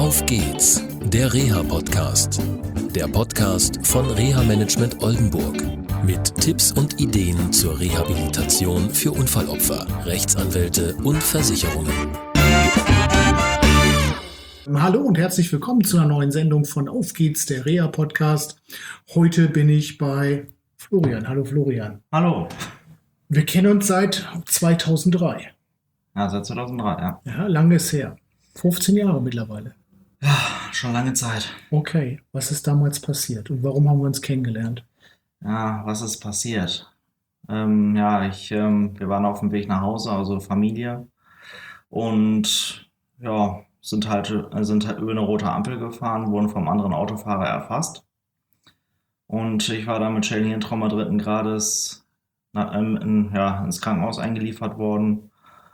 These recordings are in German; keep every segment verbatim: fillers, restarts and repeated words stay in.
Auf geht's, der Reha-Podcast. Der Podcast von Reha-Management Oldenburg. Mit Tipps und Ideen zur Rehabilitation für Unfallopfer, Rechtsanwälte und Versicherungen. Hallo und herzlich willkommen zu einer neuen Sendung von Auf geht's, der Reha-Podcast. Heute bin ich bei Florian. Hallo Florian. Hallo. Wir kennen uns seit zweitausenddrei. Ja, seit zweitausenddrei, ja. Ja, lange ist her. fünfzehn Jahre mittlerweile. Ja, schon lange Zeit. Okay, was ist damals passiert und warum haben wir uns kennengelernt? Ja, was ist passiert? Ähm, ja, ich, ähm, wir waren auf dem Weg nach Hause, also Familie. Und ja, sind halt, sind halt über eine rote Ampel gefahren, wurden vom anderen Autofahrer erfasst. Und ich war dann mit Schädelhirntrauma dritten Grades na, ähm, in, ja, ins Krankenhaus eingeliefert worden.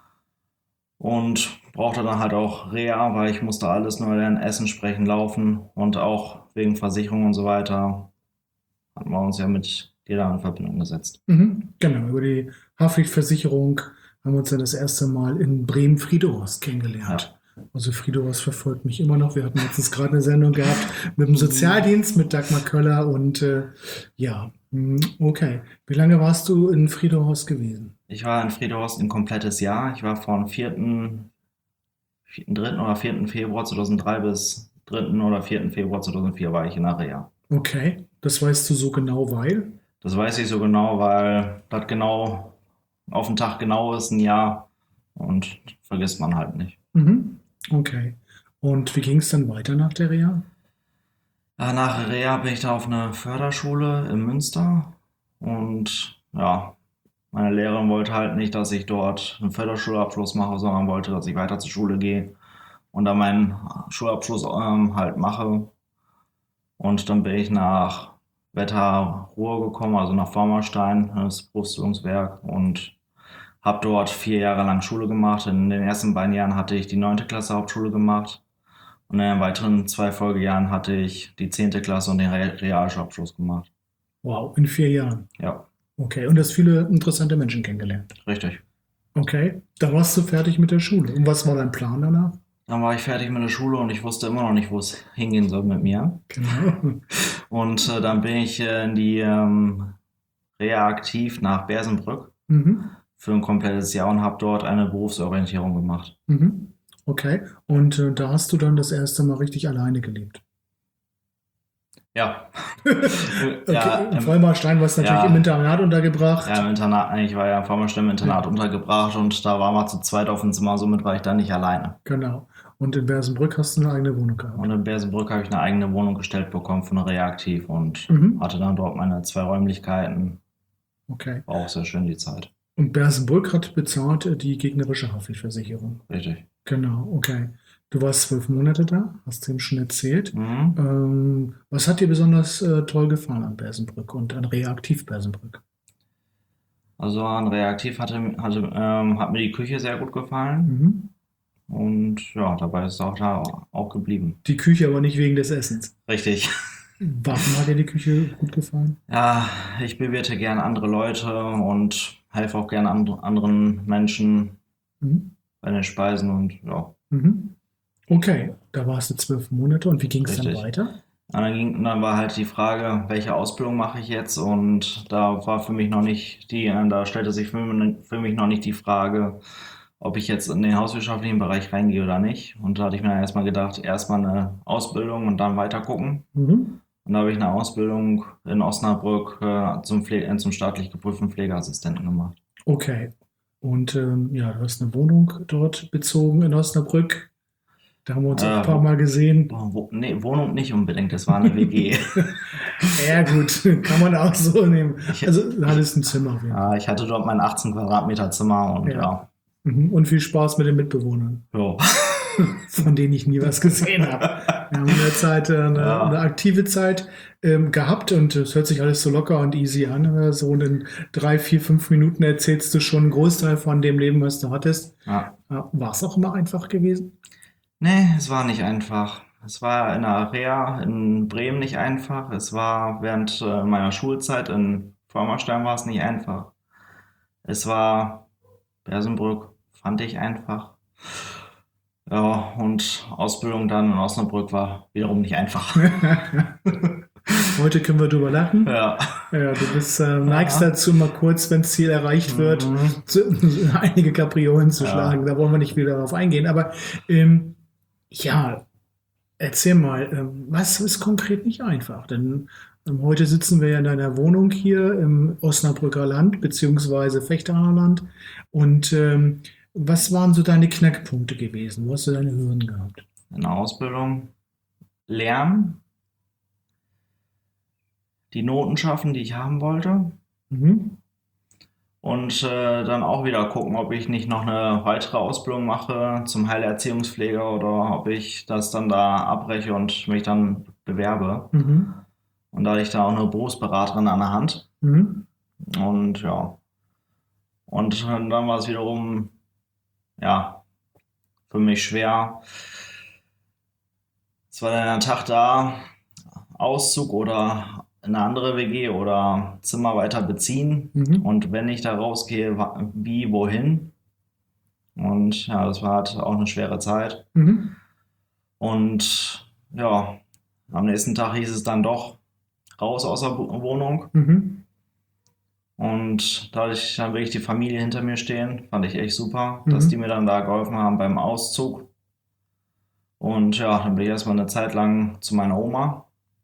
Und brauchte dann halt auch Reha, weil ich musste alles neu lernen, essen, sprechen, laufen und auch wegen Versicherung und so weiter hatten wir uns ja mit dir da in Verbindung gesetzt. Mhm, genau, über die Haftpflichtversicherung haben wir uns ja das erste Mal in Bremen-Friedehorst kennengelernt. Ja. Also Friedehorst verfolgt mich immer noch. Wir hatten letztens gerade eine Sendung gehabt mit dem Sozialdienst, mit Dagmar Köller und äh, ja, okay. Wie lange warst du in Friedehorst gewesen? Ich war in Friedehorst ein komplettes Jahr. Ich war von vierten dritten oder vierten Februar zweitausenddrei bis dritten oder vierten Februar zweitausendvier war ich in der Reha. Okay, das weißt du so genau, weil? Das weiß ich so genau, weil das genau auf den Tag genau ist, ein Jahr, und vergisst man halt nicht. Mhm. Okay, und wie ging es dann weiter nach der Reha? Ja, nach der Reha bin ich da auf eine Förderschule in Münster und ja, meine Lehrerin wollte halt nicht, dass ich dort einen Förderschulabschluss mache, sondern wollte, dass ich weiter zur Schule gehe und dann meinen Schulabschluss ähm, halt mache. Und dann bin ich nach Wetter-Ruhr gekommen, also nach Vormarstein, das Berufsbildungswerk, und habe dort vier Jahre lang Schule gemacht. In den ersten beiden Jahren hatte ich die neunte Klasse Hauptschule gemacht und in den weiteren zwei Folgejahren hatte ich die zehnte Klasse und den Realschulabschluss gemacht. Wow, in vier Jahren? Ja. Okay, und hast viele interessante Menschen kennengelernt? Richtig. Okay, da warst du fertig mit der Schule. Und was war dein Plan danach? Dann war ich fertig mit der Schule und ich wusste immer noch nicht, wo es hingehen soll mit mir. Genau. Und äh, dann bin ich äh, in die ähm, Reha aktiv nach Bersenbrück Mhm. für ein komplettes Jahr und habe dort eine Berufsorientierung gemacht. Mhm. Okay, und äh, da hast du dann das erste Mal richtig alleine gelebt? Ja. Okay, ja, in im, Vollmarstein warst du natürlich ja, im Internat untergebracht. Ja, im Internat, ich war ja in Vollmarstein im Internat ja. untergebracht und da waren wir zu zweit auf dem Zimmer, somit war ich dann nicht alleine. Genau. Und in Bersenbrück hast du eine eigene Wohnung gehabt? Und in Bersenbrück habe ich eine eigene Wohnung gestellt bekommen von Reaktiv und mhm. hatte dann dort meine zwei Räumlichkeiten. Okay. War auch sehr schön die Zeit. Und Bersenbrück hat bezahlt die gegnerische Haftpflichtversicherung? Richtig. Genau, okay. Du warst zwölf Monate da, hast du ihm schon erzählt. Mhm. Ähm, was hat dir besonders äh, toll gefallen an Bersenbrück und an Reaktiv Bersenbrück? Also an Reaktiv hatte, hatte, ähm, hat mir die Küche sehr gut gefallen. Mhm. Und ja, dabei ist es auch da auch geblieben. Die Küche aber nicht wegen des Essens? Richtig. Warum hat dir die Küche gut gefallen? Ja, ich bewirte gerne andere Leute und helfe auch gerne and- anderen Menschen mhm. bei den Speisen und ja. Mhm. Okay, da warst du zwölf Monate und wie ging es dann weiter? Und dann, ging, dann war halt die Frage, welche Ausbildung mache ich jetzt, und da war für mich noch nicht die, da stellte sich für, für mich noch nicht die Frage, ob ich jetzt in den hauswirtschaftlichen Bereich reingehe oder nicht. Und da hatte ich mir erstmal gedacht, erstmal eine Ausbildung und dann weiter gucken. Mhm. Und da habe ich eine Ausbildung in Osnabrück äh, zum, Pfle- zum staatlich geprüften Pflegeassistenten gemacht. Okay, und ähm, ja, du hast eine Wohnung dort bezogen in Osnabrück. Da haben wir uns äh, auch ein paar Mal gesehen. Wo, nee, Wohnung nicht unbedingt, das war eine W G. Ja gut, kann man auch so nehmen. Also du hattest ein Zimmer. Ja, ich hatte dort mein achtzehn Quadratmeter Zimmer und ja. ja. Und viel Spaß mit den Mitbewohnern. Ja. Von denen ich nie was gesehen habe. Wir haben in der Zeit äh, eine, ja. eine aktive Zeit ähm, gehabt und es hört sich alles so locker und easy an. So in drei, vier, fünf Minuten erzählst du schon einen Großteil von dem Leben, was du hattest. Ja. War es auch immer einfach gewesen? Nee, es war nicht einfach. Es war in der Reha in Bremen nicht einfach. Es war während äh, meiner Schulzeit in Vormarstein war es nicht einfach. Es war Bersenbrück, fand ich einfach. Ja, und Ausbildung dann in Osnabrück war wiederum nicht einfach. Heute können wir drüber lachen. Ja. Ja, du bist, äh, neigst dazu, mal kurz, wenn das Ziel erreicht wird, Mhm. zu, einige Kapriolen zu Ja. schlagen. Da wollen wir nicht wieder darauf eingehen. Aber ähm, ja, erzähl mal, ähm, was ist konkret nicht einfach? Denn ähm, heute sitzen wir ja in deiner Wohnung hier im Osnabrücker Land, beziehungsweise Vechtaner Land. Und ähm, was waren so deine Knackpunkte gewesen? Wo hast du deine Hürden gehabt? In der Ausbildung lernen, die Noten schaffen, die ich haben wollte. Mhm. Und äh, dann auch wieder gucken, ob ich nicht noch eine weitere Ausbildung mache zum Heilerziehungspfleger oder ob ich das dann da abbreche und mich dann bewerbe. Mhm. Und da hatte ich da auch eine Berufsberaterin an der Hand. Mhm. Und ja. Und dann war es wiederum, ja, für mich schwer. Es war dann ein Tag da, Auszug oder eine andere W G oder Zimmer weiter beziehen. Mhm. Und wenn ich da rausgehe, wa- wie, wohin? Und ja, das war halt auch eine schwere Zeit. Mhm. Und ja, am nächsten Tag hieß es dann doch raus aus der Bu- Wohnung. Mhm. Und da hatte ich dann wirklich die Familie hinter mir stehen, fand ich echt super, Mhm. dass die mir dann da geholfen haben beim Auszug. Und ja, dann bin ich erstmal eine Zeit lang zu meiner Oma.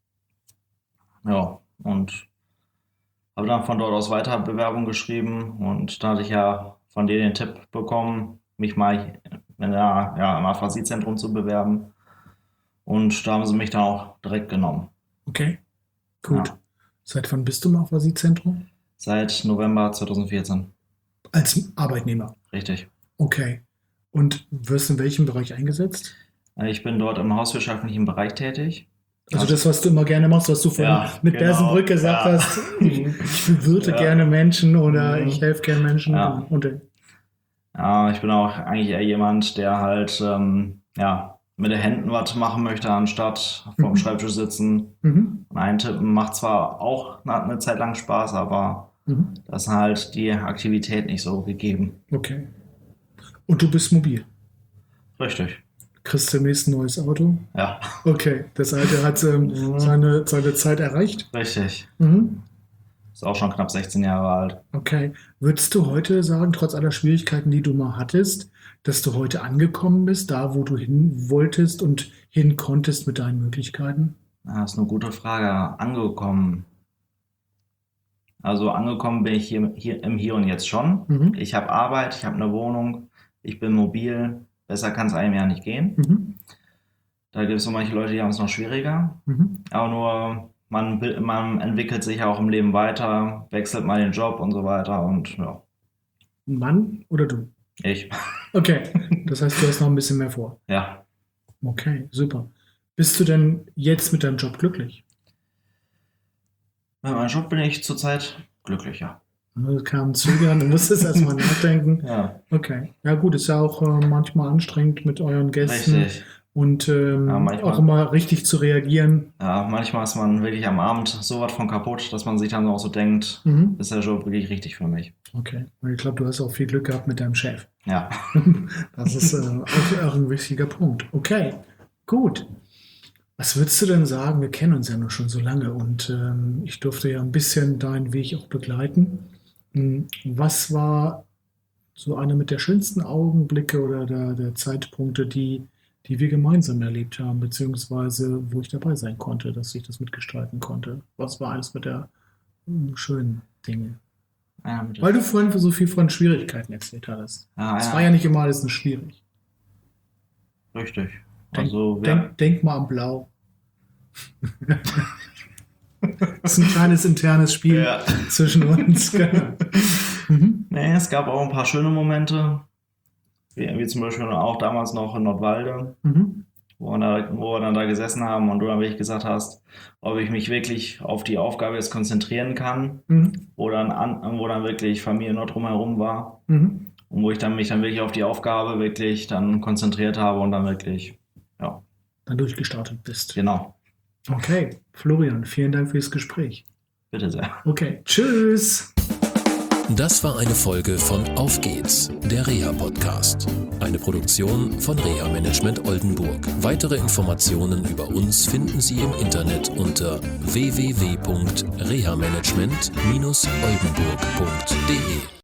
Ja, und habe dann von dort aus weiter Bewerbung geschrieben. Und da hatte ich ja von dir den Tipp bekommen, mich mal in der, ja, im Aphasiezentrum zu bewerben. Und da haben sie mich dann auch direkt genommen. Okay, gut. Ja. Seit wann bist du im Aphasiezentrum? Seit November zweitausendvierzehn. Als Arbeitnehmer. Richtig. Okay. Und wirst in welchem Bereich eingesetzt? Ich bin dort im hauswirtschaftlichen Bereich tätig. Also das, was du immer gerne machst, was du vorhin Ja, mit genau. Bersenbrück gesagt Ja. hast. Ich, ich bewirte Ja. gerne Menschen oder Mhm. ich helfe gerne Menschen. Ja. Und, äh, Ja, ich bin auch eigentlich eher jemand, der halt ähm, ja, mit den Händen was machen möchte, anstatt vorm Mhm. Schreibtisch sitzen. mhm. Und eintippen macht zwar auch eine, eine Zeit lang Spaß, aber Mhm. da ist halt die Aktivität nicht so gegeben. Okay. Und du bist mobil. Richtig. Kriegst du demnächst ein neues Auto? Ja, Okay. Das alte hat ähm, Mhm. seine, seine Zeit erreicht. richtig. Mhm. Ist auch schon knapp sechzehn Jahre alt. Okay. Würdest du heute sagen, trotz aller Schwierigkeiten, die du mal hattest, dass du heute angekommen bist, da wo du hin wolltest und hin konntest mit deinen Möglichkeiten? Das ist eine gute Frage. Angekommen. Also angekommen bin ich hier, hier im Hier und Jetzt schon. Mhm. Ich habe Arbeit, ich habe eine Wohnung, ich bin mobil. Besser kann es einem ja nicht gehen. Mhm. Da gibt es so manche Leute, die haben es noch schwieriger. Mhm. Aber nur man, will- man entwickelt sich ja auch im Leben weiter, wechselt mal den Job und so weiter. Und ja, Mann oder du? ich. Okay. Das heißt, du hast noch ein bisschen mehr vor. Ja, Okay, super. Bist du denn jetzt mit deinem Job glücklich? mit meinem Job bin ich zurzeit glücklich, ja. Das kam zögern, du musstest erstmal nachdenken. Ja, Okay. Ja gut, ist ja auch äh, manchmal anstrengend mit euren Gästen richtig. und ähm, Ja, manchmal. auch immer richtig zu reagieren. Ja, manchmal ist man wirklich am Abend so was von kaputt, dass man sich dann auch so denkt, Mhm. ist der Job wirklich richtig für mich. Okay. Und ich glaube, du hast auch viel Glück gehabt mit deinem Chef. Ja, Das ist äh, auch, auch ein wichtiger Punkt. Okay, gut. Was würdest du denn sagen? Wir kennen uns ja noch schon so lange und ähm, ich durfte ja ein bisschen deinen Weg auch begleiten. Hm, Was war so einer mit der schönsten Augenblicke oder der, der Zeitpunkte, die, die wir gemeinsam erlebt haben, beziehungsweise wo ich dabei sein konnte, dass ich das mitgestalten konnte? Was war eines mit der hm, schönen Dinge? ja, mit Weil du vorhin so viel von Schwierigkeiten erzählt hattest. ja, Es ja, war ja nicht immer alles nur schwierig. richtig. Denk, Also, ja, denk, denk mal an Blau. Das ist ein kleines internes Spiel ja. zwischen uns. Genau. Mhm. Nee, es gab auch ein paar schöne Momente, wie, wie zum Beispiel auch damals noch in Nordwalde, Mhm. wo wir, da, wo wir dann da gesessen haben und du dann wirklich gesagt hast, ob ich mich wirklich auf die Aufgabe jetzt konzentrieren kann, Mhm. wo dann, an, wo dann wirklich Familie noch drumherum war Mhm. und wo ich dann mich dann wirklich auf die Aufgabe wirklich dann konzentriert habe und dann wirklich, ja, Dann durchgestartet bist. genau, Okay, Florian, vielen Dank fürs Gespräch. bitte sehr. Okay, tschüss. Das war eine Folge von Auf geht's, der Reha-Podcast. Eine Produktion von Reha Management Oldenburg. Weitere Informationen über uns finden Sie im Internet unter w w w punkt reha management oldenburg punkt d e.